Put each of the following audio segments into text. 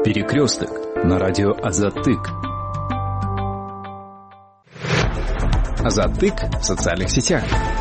Перекресток на радио Азаттык. Азаттык в социальных сетях.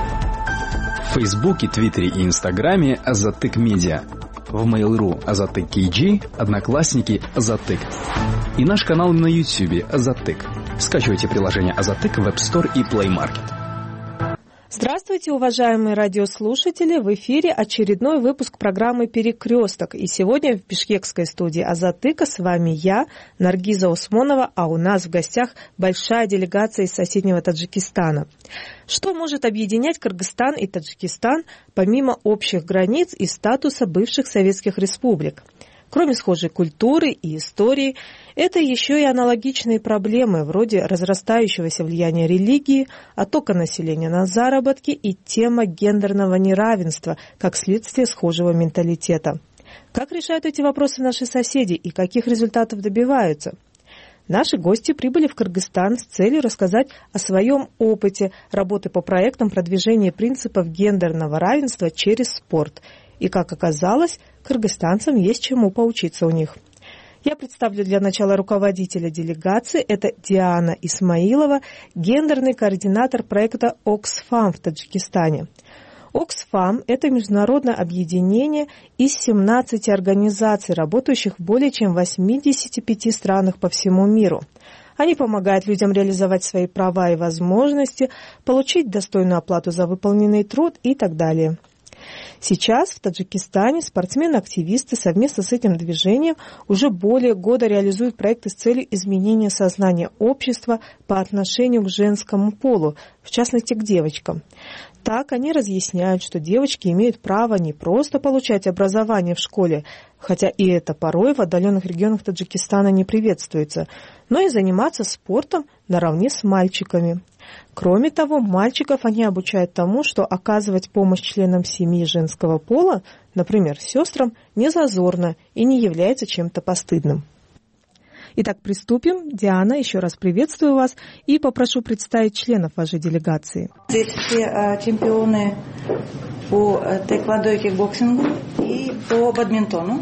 В Фейсбуке, Твиттере и Инстаграме Азаттык Медиа. В Mail.ru Азаттык KG, Одноклассники Азаттык. И наш канал на Ютубе Азаттык. Скачивайте приложение Азаттык в App Store и Play Market. Здравствуйте, уважаемые радиослушатели! В эфире очередной выпуск программы «Перекресток». И сегодня в бишкекской студии Азаттыка с вами я, Наргиза Усмонова, а у нас в гостях большая делегация из соседнего Таджикистана. Что может объединять Кыргызстан и Таджикистан помимо общих границ и статуса бывших советских республик? Кроме схожей культуры и истории, это еще и аналогичные проблемы, вроде разрастающегося влияния религии, оттока населения на заработки и тема гендерного неравенства, как следствие схожего менталитета. Как решают эти вопросы наши соседи и каких результатов добиваются? Наши гости прибыли в Кыргызстан с целью рассказать о своем опыте работы по проектам продвижения принципов гендерного равенства через спорт. И, как оказалось, кыргызстанцам есть чему поучиться у них. Я представлю для начала руководителя делегации. Это Диана Исмаилова, гендерный координатор проекта Oxfam в Таджикистане. Oxfam – это международное объединение из 17 организаций, работающих в более чем 85 странах по всему миру. Они помогают людям реализовать свои права и возможности, получить достойную оплату за выполненный труд и так далее. Сейчас в Таджикистане спортсмены-активисты совместно с этим движением уже более года реализуют проекты с целью изменения сознания общества по отношению к женскому полу, в частности к девочкам. Так они разъясняют, что девочки имеют право не просто получать образование в школе, хотя и это порой в отдаленных регионах Таджикистана не приветствуется, но и заниматься спортом наравне с мальчиками. Кроме того, мальчиков они обучают тому, что оказывать помощь членам семьи женского пола, например, сестрам, не зазорно и не является чем-то постыдным. Итак, приступим. Диана, еще раз приветствую вас и попрошу представить членов вашей делегации. Здесь все чемпионы по тэквондо и кикбоксингу и по бадминтону.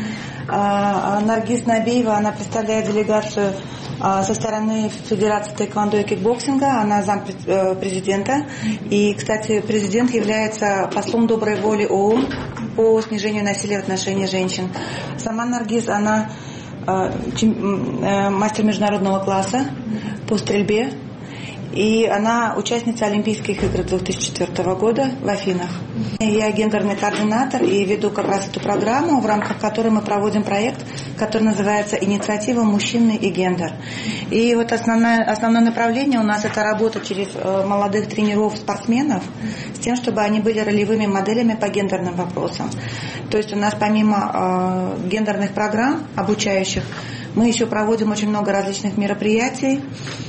Наргиз Набиева, она представляет делегацию со стороны Федерации тэквондо и кикбоксинга, она зампрезидента. И, кстати, президент является послом доброй воли ООН по снижению насилия в отношении женщин. Сама Наргиз, она мастер международного класса по стрельбе. И она участница Олимпийских игр 2004 года в Афинах. Я гендерный координатор и веду как раз эту программу, в рамках которой мы проводим проект, который называется «Инициатива «Мужчины и гендер». И вот основное направление у нас – это работа через молодых тренеров, спортсменов, с тем, чтобы они были ролевыми моделями по гендерным вопросам. То есть у нас помимо гендерных программ обучающих, мы еще проводим очень много различных мероприятий,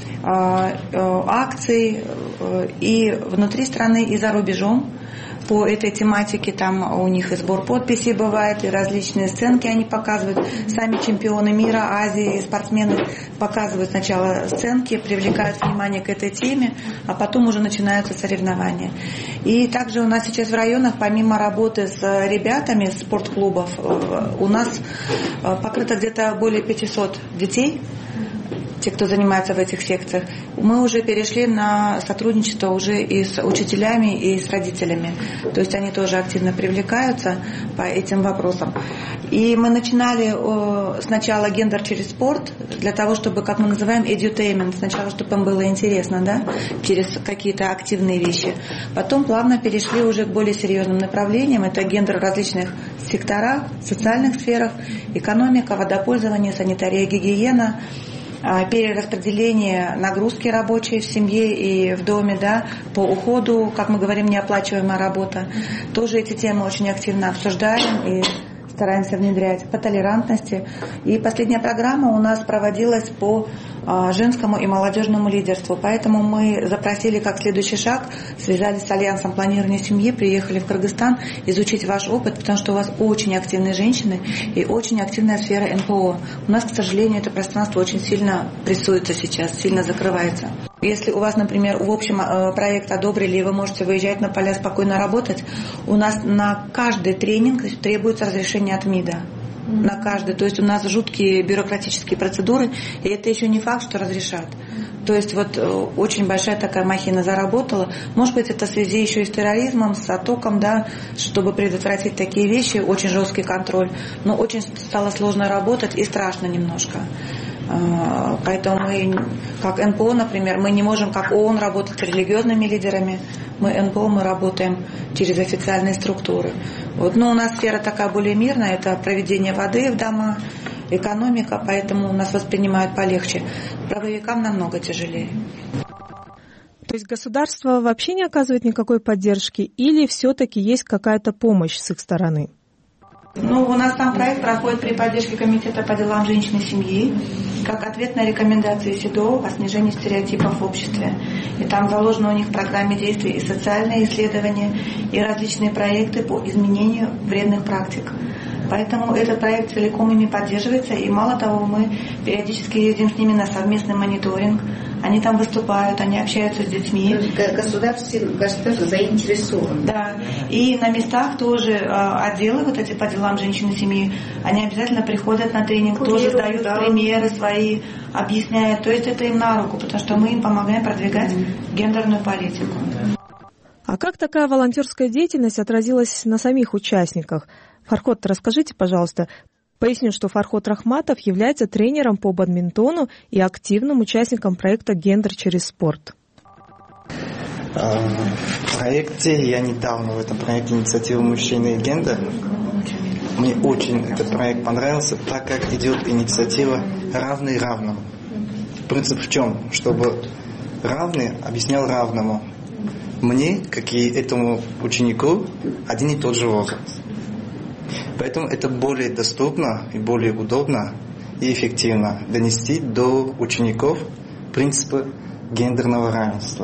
акций и внутри страны, и за рубежом по этой тематике. Там у них и сбор подписей бывает, и различные сценки они показывают. Сами чемпионы мира, Азии, спортсмены показывают сначала сценки, привлекают внимание к этой теме, а потом уже начинаются соревнования. И также у нас сейчас в районах, помимо работы с ребятами из спортклубов, у нас покрыто где-то более 500 детей, те, кто занимается в этих секциях. Мы уже перешли на сотрудничество уже и с учителями, и с родителями. То есть они тоже активно привлекаются по этим вопросам. И мы начинали сначала гендер через спорт, для того, чтобы, как мы называем, edutainment, сначала, чтобы им было интересно, да, через какие-то активные вещи. Потом плавно перешли уже к более серьезным направлениям. Это гендер в различных секторах, социальных сферах, экономика, водопользование, санитария, гигиена, перераспределение нагрузки рабочей в семье и в доме, да, по уходу, как мы говорим, неоплачиваемая работа. Тоже эти темы очень активно обсуждаем и стараемся внедрять по толерантности. И последняя программа у нас проводилась по женскому и молодежному лидерству. Поэтому мы запросили как следующий шаг, связались с Альянсом планирования семьи, приехали в Кыргызстан изучить ваш опыт, потому что у вас очень активные женщины и очень активная сфера НПО. У нас, к сожалению, это пространство очень сильно прессуется сейчас, сильно закрывается. Если у вас, например, в общем проект одобрили, и вы можете выезжать на поля спокойно работать, у нас на каждый тренинг требуется разрешение от МИДа. на каждый. То есть у нас жуткие бюрократические процедуры, и это еще не факт, что разрешат. То есть вот очень большая такая махина заработала. Может быть, это в связи еще и с терроризмом, с оттоком, да, чтобы предотвратить такие вещи, очень жесткий контроль. Но очень стало сложно работать и страшно немножко. Поэтому мы, как НПО, например, мы не можем, как ООН, работать с религиозными лидерами. Мы НПО, мы работаем через официальные структуры. Вот. Но у нас сфера такая более мирная, это проведение воды в дома, экономика, поэтому нас воспринимают полегче. Правовикам намного тяжелее. То есть государство вообще не оказывает никакой поддержки или все-таки есть какая-то помощь с их стороны? Ну, у нас там проект проходит при поддержке Комитета по делам женщин и семьи, как ответ на рекомендации СИДО о снижении стереотипов в обществе. И там заложено у них в программе действий и социальные исследования, и различные проекты по изменению вредных практик. Поэтому этот проект целиком ими поддерживается, и мало того, мы периодически ездим с ними на совместный мониторинг. Они там выступают, они общаются с детьми. Государство заинтересовано. Да. И на местах тоже отделы вот эти по делам женщин и семьи, они обязательно приходят на тренинг, тоже дают примеры свои, объясняют. То есть это им на руку, потому что мы им помогаем продвигать гендерную политику. А как такая волонтерская деятельность отразилась на самих участниках? Фархот, расскажите, пожалуйста. Поясню, что Фархот Рахматов является тренером по бадминтону и активным участником проекта «Гендер через спорт». В проекте, я недавно в этом проекте инициатива «Мужчины и гендер». Мне очень этот проект понравился, так как идет инициатива «Равный равному». Принцип в чем? Чтобы равный объяснял равному. Мне, как и этому ученику, один и тот же возраст. Поэтому это более доступно и более удобно и эффективно донести до учеников принципы гендерного равенства.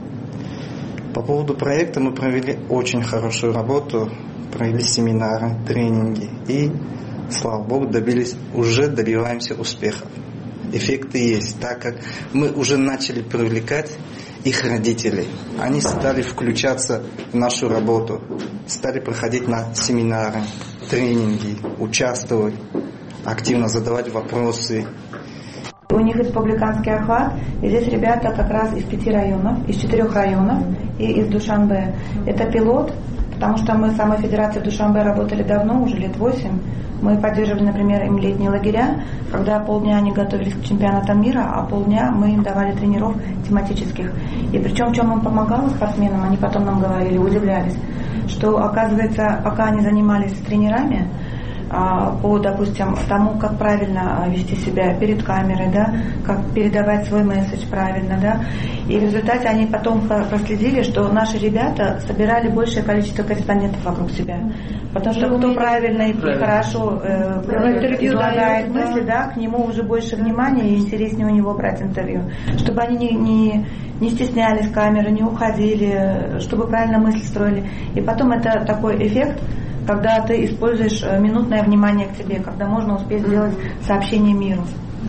По поводу проекта мы провели очень хорошую работу, провели семинары, тренинги и, слава Богу, добиваемся успехов. Эффекты есть, так как мы уже начали привлекать их родителей. Они стали включаться в нашу работу, стали проходить на семинары, тренинги, участвовать, активно задавать вопросы. У них республиканский охват, и здесь ребята как раз из 5 районов, из 4 районов и из Душанбе. Это пилот, потому что мы с самой федерацией в Душанбе работали давно, уже лет 8. Мы поддерживали, например, им летние лагеря, когда полдня они готовились к чемпионатам мира, а полдня мы им давали тренеров тематических. И причем в чем им помогало спортсменам, они потом нам говорили, удивлялись, что, оказывается, пока они занимались с тренерами, по, допустим, тому, как правильно вести себя перед камерой, да, как передавать свой месседж правильно, да, и в результате они потом проследили, что наши ребята собирали большее количество корреспондентов вокруг себя, потому что кто правильно и хорошо излагает мысли, да, к нему уже больше внимания и интереснее у него брать интервью, чтобы они не стеснялись камеры, не уходили, чтобы правильно мысли строили, и потом это такой эффект, когда ты используешь минутное внимание к тебе, когда можно успеть сделать сообщение миру.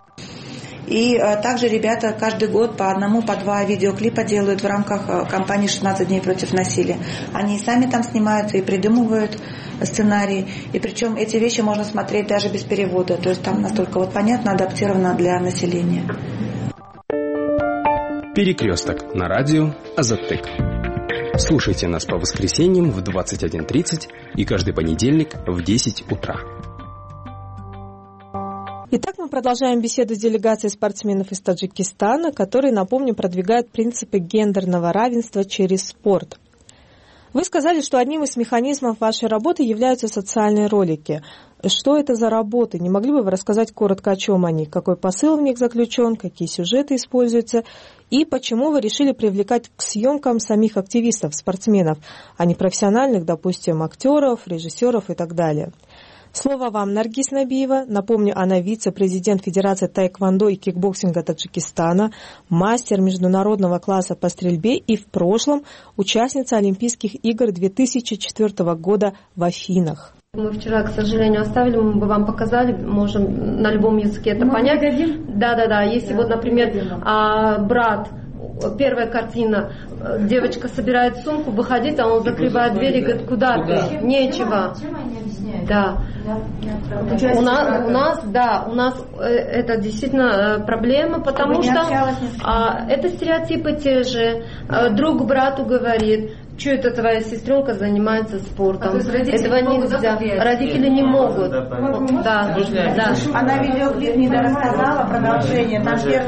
И также ребята каждый год по 1, по 2 видеоклипа делают в рамках кампании «16 дней против насилия». Они и сами там снимаются и придумывают сценарии. И причем эти вещи можно смотреть даже без перевода. То есть там настолько вот понятно, адаптировано для населения. Перекресток на радио Азаттык. Слушайте нас по воскресеньям в 21:30 и каждый понедельник в 10 утра. Итак, мы продолжаем беседу с делегацией спортсменов из Таджикистана, которые, напомню, продвигают принципы гендерного равенства через спорт. Вы сказали, что одним из механизмов вашей работы являются социальные ролики. Что это за работы? Не могли бы вы рассказать коротко, о чем они? Какой посыл в них заключен? Какие сюжеты используются? И почему вы решили привлекать к съемкам самих активистов, спортсменов, а не профессиональных, допустим, актеров, режиссеров и так далее? Слово вам, Наргиз Набиева. Напомню, она вице-президент Федерации таэквондо и кикбоксинга Таджикистана, мастер международного класса по стрельбе и в прошлом участница Олимпийских игр 2004 года в Афинах. Мы вчера, к сожалению, оставили, мы бы вам показали, можем на любом языке это понять. Да. Если вот, например, брат первая картина, девочка собирает сумку, выходит, а он закрывает дверь и говорит, куда ты? Нечего. Да. У нас это действительно проблема, потому что это стереотипы те же. Друг брату говорит, что это твоя сестренка занимается спортом. Этого нельзя. Родители не могут. Да. Она видеоклип не рассказала, продолжение.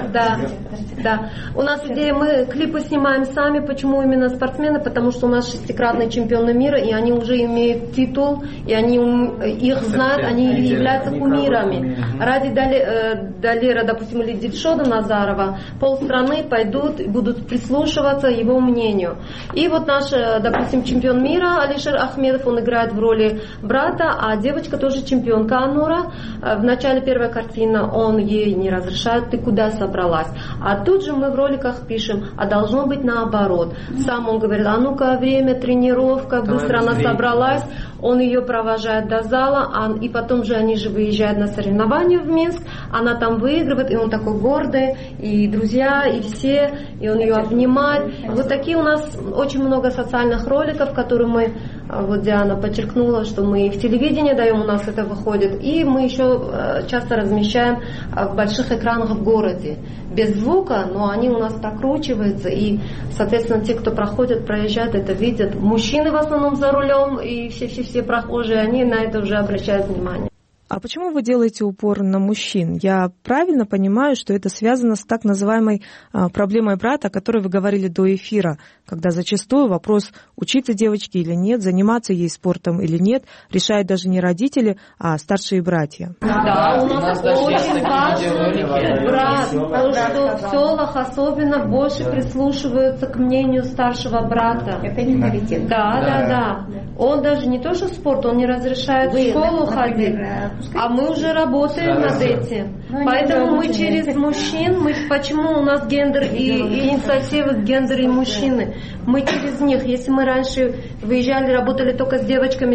Да. У нас идея, мы клипы снимаем сами. Почему именно спортсмены? Потому что у нас 6-кратные чемпионы мира, и они уже имеют титул, и они их знают, они являются кумирами. Ради Далера, допустим, или Дильшода Назарова, полстраны пойдут и будут прислушиваться его мнению. И вот наш, допустим, чемпион мира Алишер Ахмедов, он играет в роли брата, а девочка тоже чемпионка Анура. В начале первой картины он ей не разрешает, ты куда собралась? А тут же мы в роликах пишем, а должно быть наоборот. Сам он говорит, а ну-ка время, тренировка, быстро она собралась, он ее провожает до зала, и потом же они же выезжают на соревнования в Минск, она там выигрывает, и он такой гордый, и друзья, и все, и он ее обнимает. Вот такие у нас очень много социальных роликов, которые мы, вот Диана подчеркнула, что мы и в телевидении даем, у нас это выходит, и мы еще часто размещаем в больших экранах в городе. Без звука, но они у нас прокручиваются, и, соответственно, те, кто проезжают, это видят. Мужчины в основном за рулем, и все прохожие, они на это уже обращают внимание. А почему вы делаете упор на мужчин? Я правильно понимаю, что это связано с так называемой проблемой брата, о которой вы говорили до эфира, когда зачастую вопрос, учиться девочке или нет, заниматься ей спортом или нет, решают даже не родители, а старшие братья. Да, у нас очень важный брат, потому что в селах особенно больше прислушиваются к мнению старшего брата. Это не приоритет. Да. Он даже не то, что спорт, он не разрешает в школу ходить. А мы уже работаем над этим. Поэтому мы через мужчин, почему у нас гендер и инициативы гендер и мужчины, мы через них. Если мы раньше выезжали, работали только с девочками,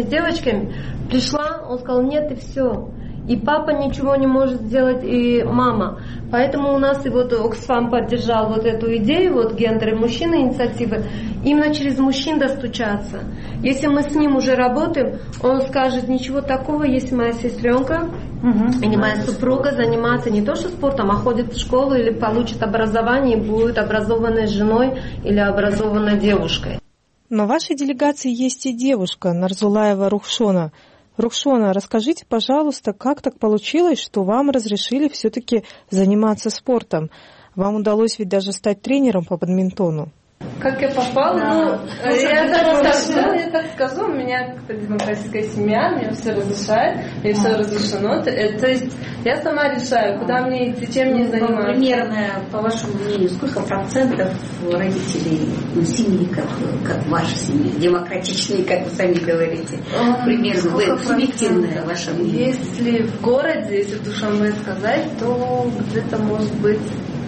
пришла, он сказал, нет, и все. И папа ничего не может сделать, и мама. Поэтому у нас и вот Оксфам поддержал вот эту идею, вот гендер и мужчины инициативы, именно через мужчин достучаться. Если мы с ним уже работаем, он скажет, ничего такого, если моя сестренка или моя супруга занимается не то что спортом, а ходит в школу или получит образование и будет образованной женой или образованной девушкой. Но в вашей делегации есть и девушка, Нарзулаева Рухшона. Рухшона, расскажите, пожалуйста, как так получилось, что вам разрешили все-таки заниматься спортом? Вам удалось ведь даже стать тренером по бадминтону. Как я попала? Я так скажу, у меня демократическая семья, мне все разрешает, мне все разрешено. То есть я сама решаю, куда мне идти, чем мне заниматься. Примерно, по вашему мнению, сколько процентов родителей семьи, как ваша семья, демократичные, как вы сами говорите? Примерно, субъективное ваше мнение. Если в городе, если в Душанбе сказать, то где-то может быть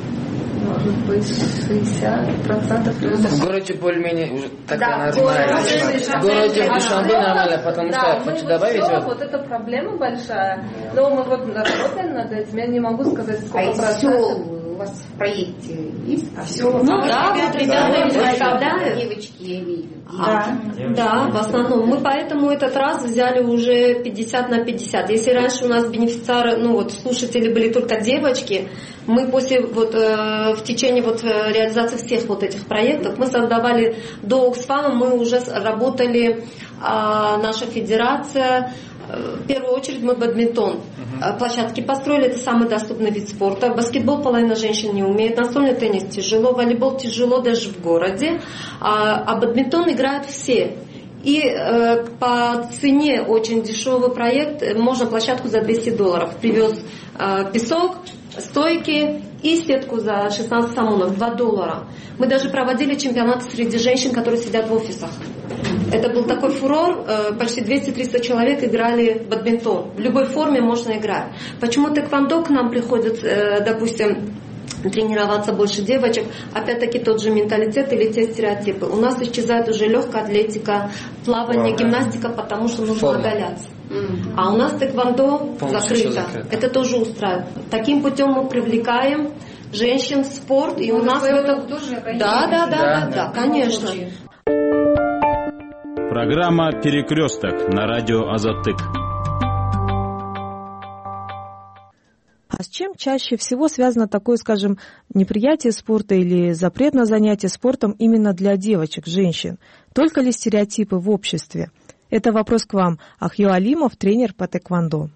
60%. В городе более-менее уже так нормально. В городе в Душанбе нормально, потому что хочу добавить. Вот эта проблема большая. Но мы вот работаем над этим, я не могу сказать, сколько процентов. У вас в проекте есть? Ребята представляют. Девочки, я имею в виду. Да, в основном. Мы поэтому этот раз взяли уже 50 на 50. Если раньше у нас бенефициары, слушатели были только девочки, мы после в течение реализации всех этих проектов мы создавали до Оксфама, мы уже работали, наша федерация. В первую очередь мы бадминтон. Площадки построили, это самый доступный вид спорта. Баскетбол половина женщин не умеет, настольный теннис тяжело, волейбол тяжело даже в городе, а бадминтон играют все. И по цене очень дешевый проект, можно площадку за $200. Привез песок, стойки и сетку за 16 самонов, $2. Мы даже проводили чемпионаты среди женщин, которые сидят в офисах. Это был такой фурор, почти 200-300 человек играли в бадминтон. В любой форме можно играть. Почему тэквондо к нам приходит, допустим, тренироваться больше девочек? Опять-таки тот же менталитет или те стереотипы. У нас исчезает уже легкая атлетика, плавание, гимнастика, потому что нужно оголяться. А у нас тэквондо закрыто. Это тоже устраивает. Таким путем мы привлекаем женщин в спорт, и у нас это тоже. Да, конечно. Программа «Перекресток» на радио Азатык. А с чем чаще всего связано такое, скажем, неприятие спорта или запрет на занятия спортом именно для девочек, женщин? Только ли стереотипы в обществе? Это вопрос к вам. Ахьё Алимов, тренер по тэквондо.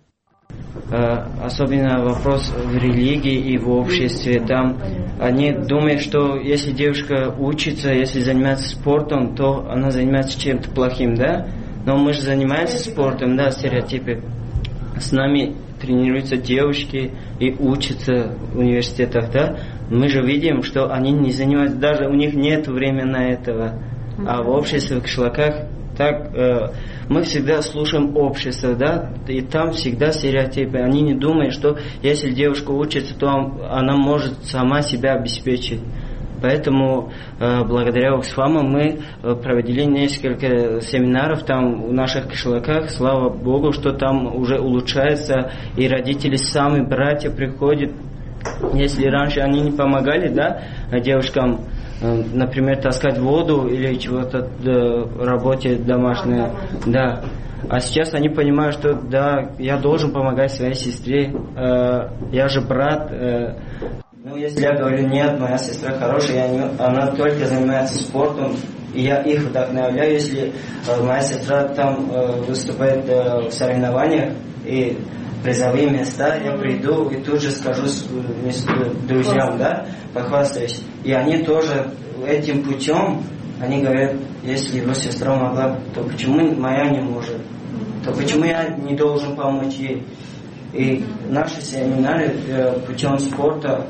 Особенно вопрос в религии и в обществе. Там они думают, что если девушка учится, если занимается спортом, то она занимается чем-то плохим, да? Но мы же занимаемся спортом, да, стереотипы. С нами тренируются девушки и учатся в университетах, да? Мы же видим, что они не занимаются, даже у них нет времени на этого. А в обществе, в кишлаках, так мы всегда слушаем общество, да, и там всегда стереотипы. Они не думают, что если девушка учится, то она может сама себя обеспечить. Поэтому благодаря Оксфаму мы проводили несколько семинаров там в наших кишлаках. Слава Богу, что там уже улучшается, и родители сами, братья приходят. Если раньше они не помогали, да, девушкам, например, таскать воду или чего-то работе домашней, да. А сейчас они понимают, что да, я должен помогать своей сестре, я же брат. Ну, если я говорю, нет, моя сестра хорошая, она только занимается спортом, и я их вдохновляю, если моя сестра там выступает в соревнованиях и призовые места, я приду и тут же скажу друзьям, да, похвастаюсь. И они тоже этим путем, они говорят, если его сестра могла, то почему моя не может? То почему я не должен помочь ей? И наши семинары путем спорта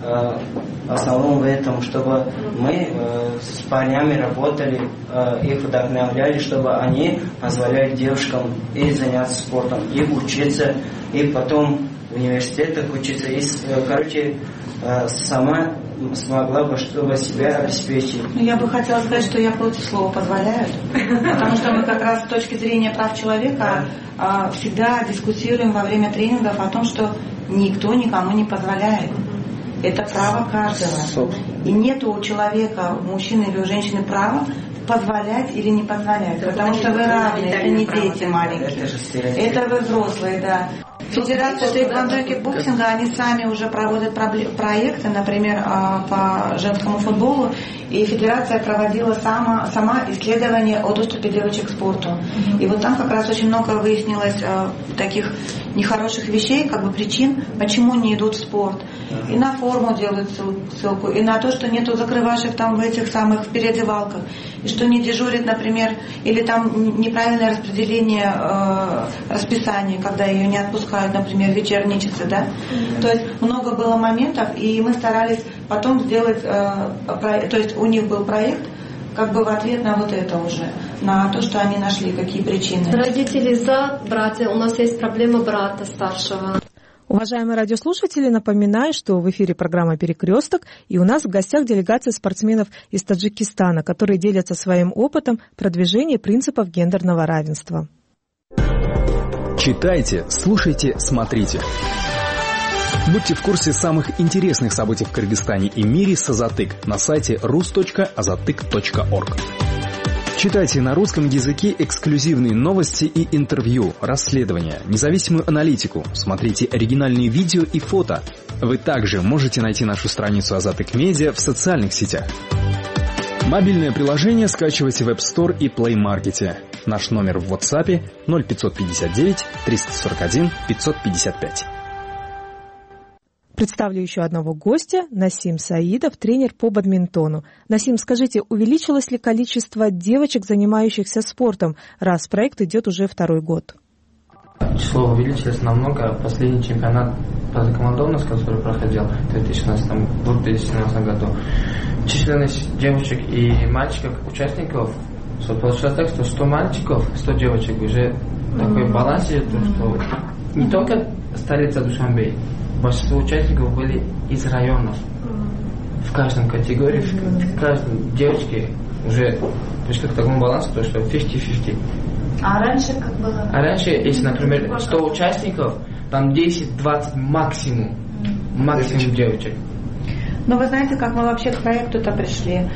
в основном в этом, чтобы мы с парнями работали, их вдохновляли, чтобы они позволяли девушкам и заняться спортом, и учиться, и потом в университетах учиться, и, короче, сама смогла бы, чтобы себя обеспечить. Я бы хотела сказать, что я против слова «позволяют», потому что мы как раз с точки зрения прав человека всегда дискутируем во время тренингов о том, что никто никому не позволяет. Это право каждого. И нет у человека, у мужчины или у женщины права позволять или не позволять. Потому что вы равны, это не дети маленькие. Это вы взрослые, да. Федерация тэквондо и кикбоксинга, они сами уже проводят проекты, например, по женскому футболу, и федерация проводила сама исследование о доступе девочек к спорту. И вот там как раз очень много выяснилось таких нехороших вещей, как бы причин, почему не идут в спорт. И на форму делают ссылку, и на то, что нету закрывашек там в этих самых переодевалках, и что не дежурит, например, или там неправильное распределение расписания, когда ее не отпускают, например, вечерничаться, да. То есть много было моментов, и мы старались потом сделать, то есть у них был проект, как бы в ответ на вот это уже, на то, что они нашли, какие причины. Родители за, братья, у нас есть проблема брата старшего. Уважаемые радиослушатели, напоминаю, что в эфире программа «Перекресток», и у нас в гостях делегация спортсменов из Таджикистана, которые делятся своим опытом продвижения принципов гендерного равенства. Читайте, слушайте, смотрите. Будьте в курсе самых интересных событий в Кыргызстане и мире с Азатык на сайте rus.azatyk.org. Читайте на русском языке эксклюзивные новости и интервью, расследования, независимую аналитику, смотрите оригинальные видео и фото. Вы также можете найти нашу страницу Азатык Медиа в социальных сетях. Мобильное приложение скачивайте в App Store и Play Market. Наш номер в WhatsApp 0559 341 555. Представлю еще одного гостя, Насим Саидов, тренер по бадминтону. Насим, скажите, увеличилось ли количество девочек, занимающихся спортом, раз проект идет уже второй год? Число увеличилось намного. Последний чемпионат по тэквондо у нас, который проходил в 2017 году, численность девочек и мальчиков, участников, получилось так, что 100 мальчиков, 100 девочек, уже такой баланс идет, что не только столица Душанбе, большинство участников были из районов. В каждом категории, в каждой девочке уже пришли к такому балансу, то что 50-50. А раньше как было? А раньше, если, например, 100 участников, там 10-20 максимум девочек. Но вы знаете, как мы вообще к проекту-то пришли?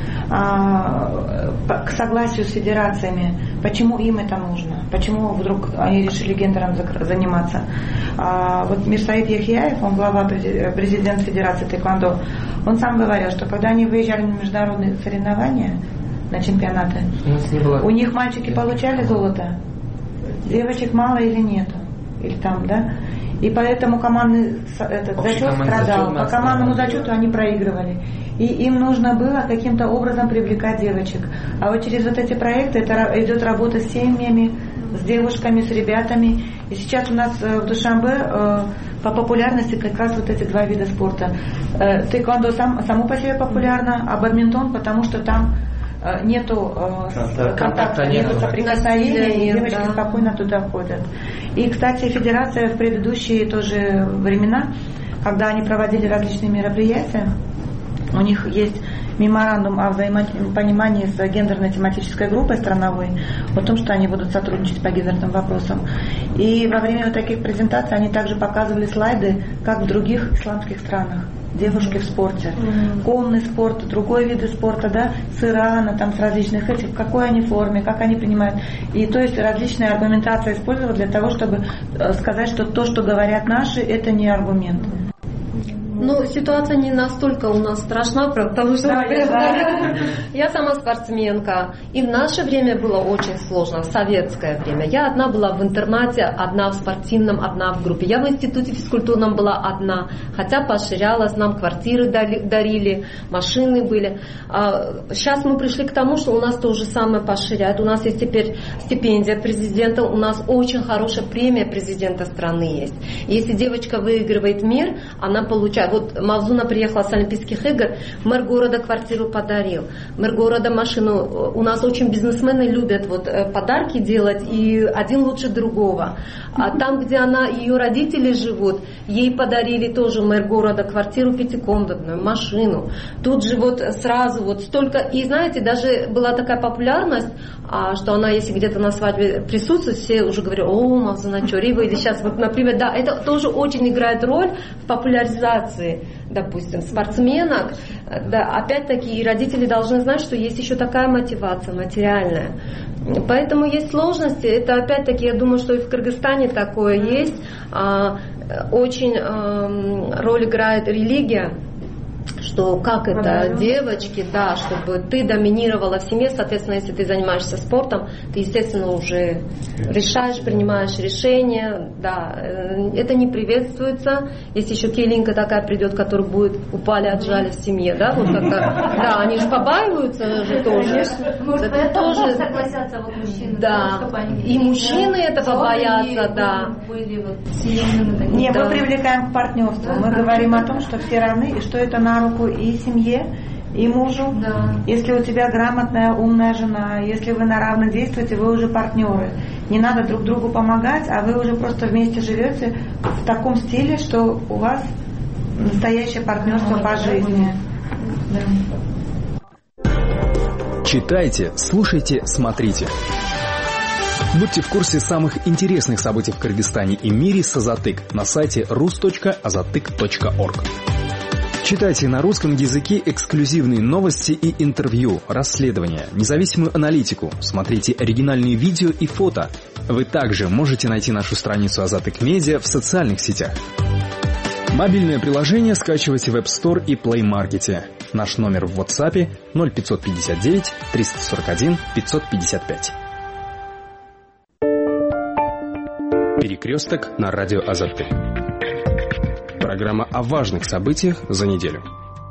К согласию с федерациями. Почему им это нужно? Почему вдруг они решили гендером заниматься? Вот Мирсаид Яхияев, он глава, президент Федерации тэквондо, он сам говорил, что когда они выезжали на международные соревнования, на чемпионаты, у них мальчики получали золото, девочек мало или нету? Или там, да? И поэтому командный зачет страдал. По командному зачету они проигрывали. И им нужно было каким-то образом привлекать девочек. А вот через вот эти проекты это идет работа с семьями, с девушками, с ребятами. И сейчас у нас в Душанбе по популярности как раз вот эти два вида спорта. Тэквондо само по себе популярно, а бадминтон, потому что там нету контакта, нету соприкосновения, и девочки спокойно туда ходят. И, кстати, федерация в предыдущие тоже времена, когда они проводили различные мероприятия, у них есть меморандум о взаимопонимании с гендерно-тематической группой страновой, о том, что они будут сотрудничать по гендерным вопросам. И во время вот таких презентаций они также показывали слайды, как в других исламских странах. Девушки в спорте, конный спорт, другой виды спорта, да, с Ирана, там, с различных этих, в какой они форме, как они принимают. И то есть различная аргументация использовалась для того, чтобы сказать, что то, что говорят наши, это не аргумент. Ну, ситуация не настолько у нас страшна, потому что я сама спортсменка. И в наше время было очень сложно, в советское время. Я одна была в интернате, одна в спортивном, одна в группе. Я в институте физкультурном была одна, хотя поощрялась, нам квартиры дарили, машины были. Сейчас мы пришли к тому, что у нас то же самое поощряют. У нас есть теперь стипендия президента, у нас очень хорошая премия президента страны есть. Если девочка выигрывает мир, она получает. Вот Мавзуна приехала с Олимпийских игр, мэр города квартиру подарил, мэр города машину. У нас очень бизнесмены любят вот подарки делать, и один лучше другого. А там, где ее родители живут, ей подарили тоже мэр города квартиру пятикомнатную, машину. Тут же вот сразу вот столько. И знаете, даже была такая популярность, что она, если где-то на свадьбе присутствует, все уже говорят: о, Мавзуна Чорива, или сейчас, вот, например, да, это тоже очень играет роль в популяризации, допустим, спортсменок. Да, опять-таки, и родители должны знать, что есть еще такая мотивация материальная. Поэтому есть сложности. Это опять-таки, я думаю, что и в Кыргызстане такое есть. Очень роль играет религия. Что как это, девочки, да, чтобы ты доминировала в семье, соответственно, если ты занимаешься спортом, ты, естественно, уже решаешь, принимаешь решения, да, это не приветствуется. Если еще келинка такая придет, которая будет упали, отжали в семье, да, вот как-то, да, они же побаиваются же тоже. Может, поэтому тоже согласятся вот мужчины, да, чтобы они и мужчины это побоятся, да. Не, мы привлекаем к партнерству, мы говорим о том, что все равны, и что это на руку и семье, и мужу. Да. Если у тебя грамотная, умная жена, если вы на равных действуете, вы уже партнеры. Не надо друг другу помогать, а вы уже просто вместе живете в таком стиле, что у вас настоящее партнерство по жизни. Да. Читайте, слушайте, смотрите. Будьте в курсе самых интересных событий в Кыргызстане и мире с Азатык на сайте rus.azatyk.org. Читайте на русском языке эксклюзивные новости и интервью, расследования, независимую аналитику, смотрите оригинальные видео и фото. Вы также можете найти нашу страницу Азатык Медиа в социальных сетях. Мобильное приложение скачивайте в App Store и Play Market. Наш номер в WhatsApp 0559 341 555. Перекресток на радио Азатык. Программа о важных событиях за неделю.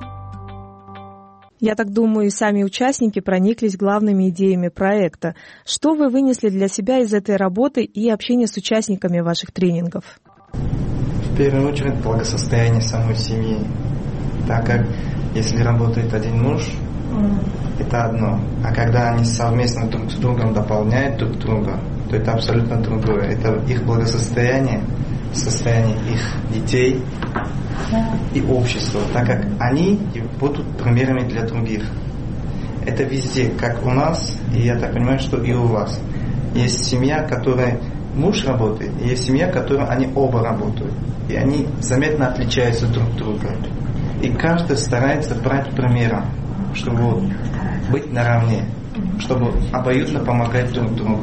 Я так думаю, и сами участники прониклись главными идеями проекта. Что вы вынесли для себя из этой работы и общения с участниками ваших тренингов? В первую очередь благосостояние самой семьи. Так как если работает один муж, это одно. А когда они совместно друг с другом дополняют друг друга, то это абсолютно другое. Это их благосостояние, состояние их детей и общества, так как они будут примерами для других. Это везде, как у нас, и я так понимаю, что и у вас. Есть семья, которая муж работает, и есть семья, в которой они оба работают. И они заметно отличаются друг от друга. И каждый старается брать примером, чтобы быть наравне, чтобы обоюдно помогать друг другу.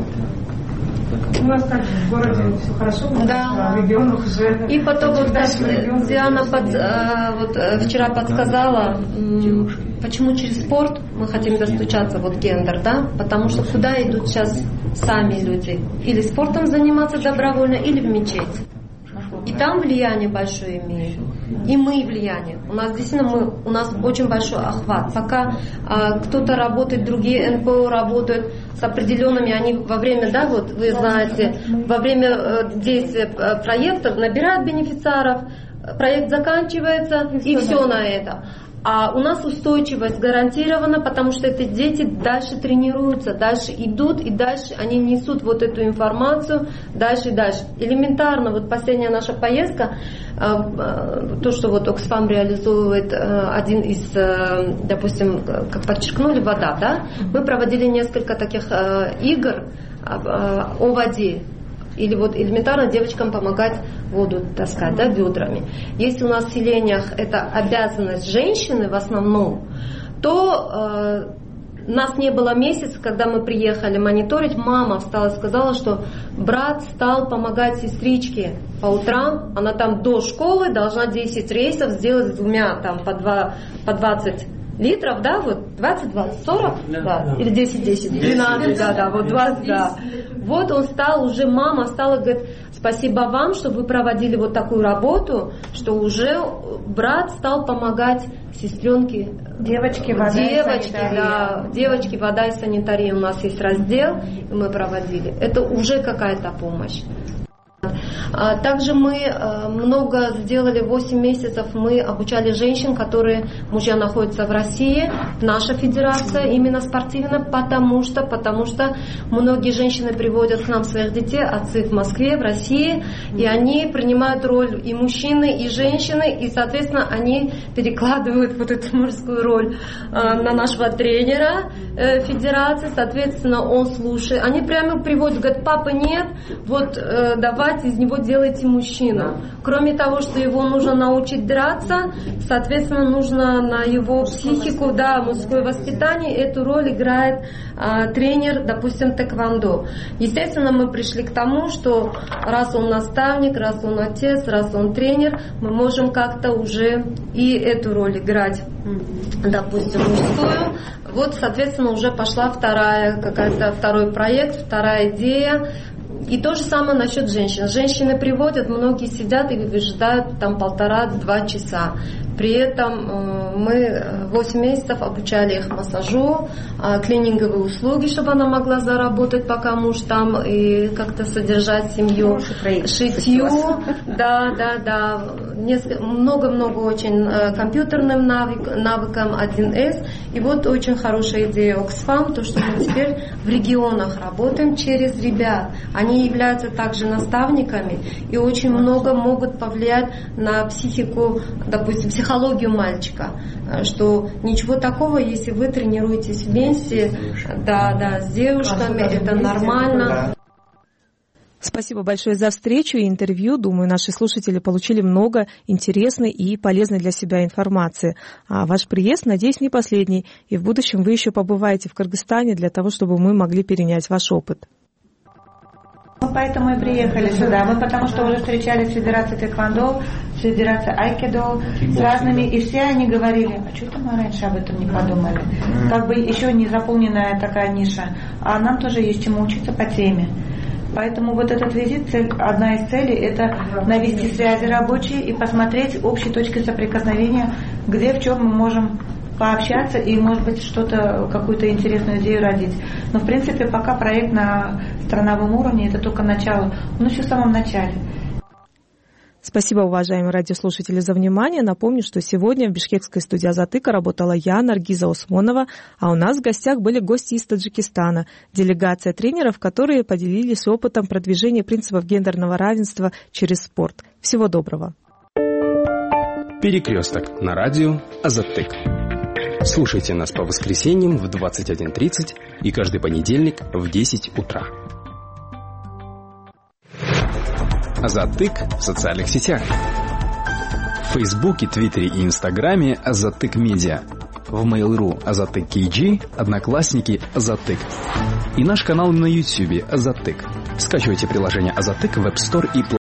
У нас также в городе все хорошо, да. В регионах уже... И потом вот Диана вчера подсказала, почему через спорт мы хотим достучаться, вот гендер, да? Потому что куда идут сейчас сами люди? Или спортом заниматься добровольно, или в мечеть. И там влияние большое имеет. И мы влияние. У нас действительно у нас очень большой охват. Пока кто-то работает, другие НПО работают с определенными, они во время, да, вот вы знаете, во время действия проекта набирают бенефициаров, проект заканчивается, и все на это. А у нас устойчивость гарантирована, потому что эти дети дальше тренируются, дальше идут, и дальше они несут вот эту информацию дальше и дальше. Элементарно, вот последняя наша поездка, то, что вот Оксфам реализовывает один из, допустим, как подчеркнули, вода, да? Мы проводили несколько таких игр о воде. Или вот элементарно девочкам помогать воду таскать, да, ведрами. Если у нас в селениях это обязанность женщины в основном, то нас не было месяца, когда мы приехали мониторить, мама встала и сказала, что брат стал помогать сестричке по утрам, она там до школы должна 10 рейсов сделать с двумя, там по 20 литров, да, вот 20, 40, да, или 10, 12, да, вот 20, да. Вот он стал уже, мама стала, говорит, спасибо вам, что вы проводили вот такую работу, что уже брат стал помогать сестренке. Девочки, вода и санитария. Да, девочки, вода и санитария. У нас есть раздел, и мы проводили. Это уже какая-то помощь. Также мы много сделали, 8 месяцев мы обучали женщин, которые мужья находятся в России, наша федерация именно спортивная, потому что многие женщины приводят к нам своих детей, отцы в Москве, в России, и они принимают роль и мужчины, и женщины, и, соответственно, они перекладывают вот эту мужскую роль на нашего тренера федерации, соответственно, он слушает. Они прямо приводят, говорят, папа нет, вот давайте из него делайте мужчину. Кроме того, что его нужно научить драться, соответственно, нужно на его психику, да, мужское воспитание, эту роль играет тренер, допустим, тэквондо. Естественно, мы пришли к тому, что раз он наставник, раз он отец, раз он тренер, мы можем как-то уже и эту роль играть, допустим, мужскую. Вот, соответственно, уже пошла второй проект, вторая идея. И то же самое насчет женщин. Женщины приводят, многие сидят и выжидают там 1,5-2 часа. При этом мы 8 месяцев обучали их массажу, клининговые услуги, чтобы она могла заработать, пока муж там, и как-то содержать семью, шитью. Да. Много-много очень компьютерным навыкам 1С. И вот очень хорошая идея Оксфам, то, что мы теперь в регионах работаем через ребят. Они являются также наставниками и очень много могут повлиять на психику, допустим, психологию мальчика, что ничего такого, если вы тренируетесь вместе, с девушками, это нормально. Спасибо большое за встречу и интервью. Думаю, наши слушатели получили много интересной и полезной для себя информации. А ваш приезд, надеюсь, не последний, и в будущем вы еще побываете в Кыргызстане для того, чтобы мы могли перенять ваш опыт. Мы поэтому и приехали сюда. Мы потому что уже встречались с Федерацией тэквондо, с Федерацией айкидо, с разными, и все они говорили, а что-то мы раньше об этом не подумали. Как бы еще не заполненная такая ниша. А нам тоже есть чему учиться по теме. Поэтому вот этот визит, одна из целей, это навести связи рабочие и посмотреть общие точки соприкосновения, где, в чем мы можем пообщаться и, может быть, что-то, какую-то интересную идею родить. Но, в принципе, пока проект на страновом уровне, это только начало. Он еще в самом начале. Спасибо, уважаемые радиослушатели, за внимание. Напомню, что сегодня в бишкекской студии «Азатыка» работала я, Наргиза Усмонова, а у нас в гостях были гости из Таджикистана, делегация тренеров, которые поделились опытом продвижения принципов гендерного равенства через спорт. Всего доброго. Перекресток на радио «Азатык». Слушайте нас по воскресеньям в 21:30 и каждый понедельник в 10 утра. Азатык в социальных сетях. Фейсбуке, Твиттере и Инстаграме Азатык Медиа. В Mail.ru Азатык KG, Одноклассники Азатык. И наш канал на Ютьюбе Азатык. Скачивайте приложение Азатык в App Store и Play